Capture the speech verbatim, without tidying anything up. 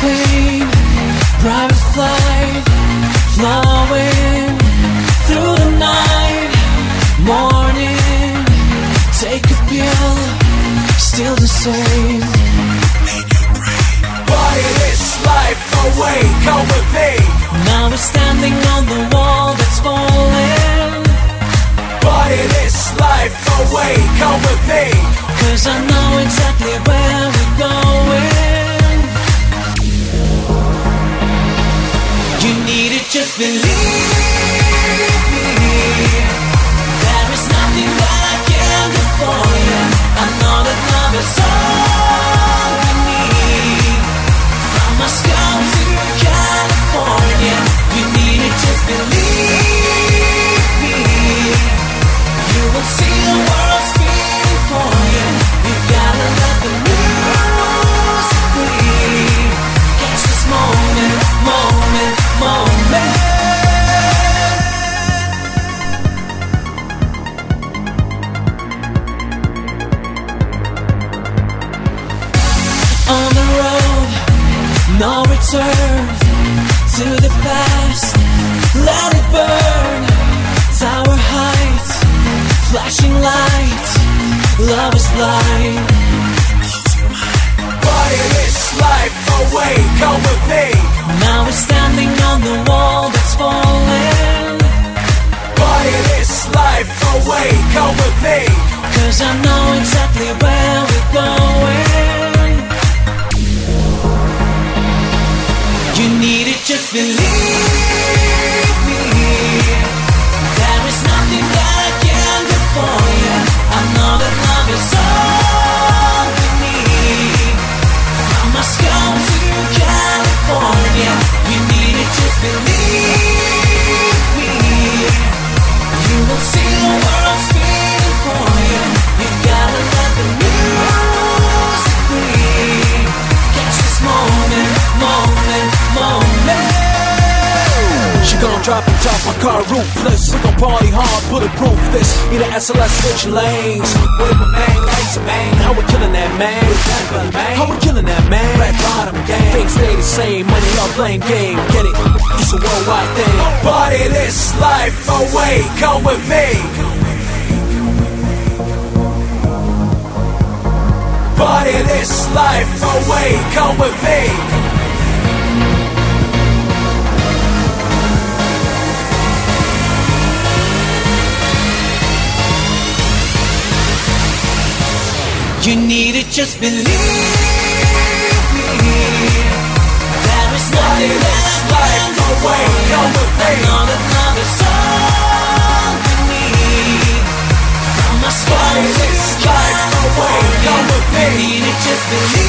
pain, private flight, flowing through the night. Morning, take a pill, still the same. Party this life away, come with me. Now we're standing on the wall that's falling. Party this life away, come with me. Cause I know exactly where we're going. You need it, just believe me. There is nothing that I can do for you. I know that love is all we need. From Moscow to California, you need it, just believe me. You will see the world spinning for you. You gotta let the music breathe. Catch this moment, moment, moment. On the road, no return to the past. Let it burn. Tower heights, flashing lights. Love is blind. Party this life away, come with me. Now we're standing on the wall that's falling. Party this life away, come with me. Cause I know exactly where we're going. You need it, just believe me. There is nothing that I can do for you. I know that love is all we need. From Moscow to California, you need it, just believe me. You will see the world spinning for you. You gotta let the music breathe. Catch this moment, moment, moment. She gon' drop and top my car roofless. We gon' party hard, bulletproof this. Need a S L S switching lanes. With my man, laser man. How we killing that man? How we killing that man? Red bottom gang. Things stay the same. Money, love, blame game. Get it? It's a worldwide thing. Party this life away. Come with me. Party this life away. Come with me. You need it, just believe me. There is nothing that I can do for you. I know that love is all we need. From Moscow to California, you need it, just believe me.